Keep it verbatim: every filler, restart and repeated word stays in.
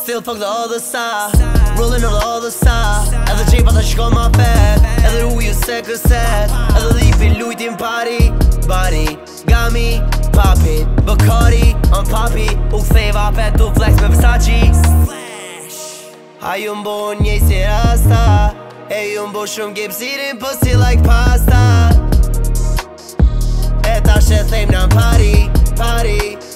still fuck the other side. Rolling on the other side. Edhe gjej pa ta shkon ma vet. Edhe uju se këset. Edhe lipi lujtin pari Bari, gami, papi Bacardi, on papi U ktheva pet u flex me Versace A ju mbo njej si rasta E ju mbo shumë gipsirin pussy like pasta E ta she thejm në pari, pari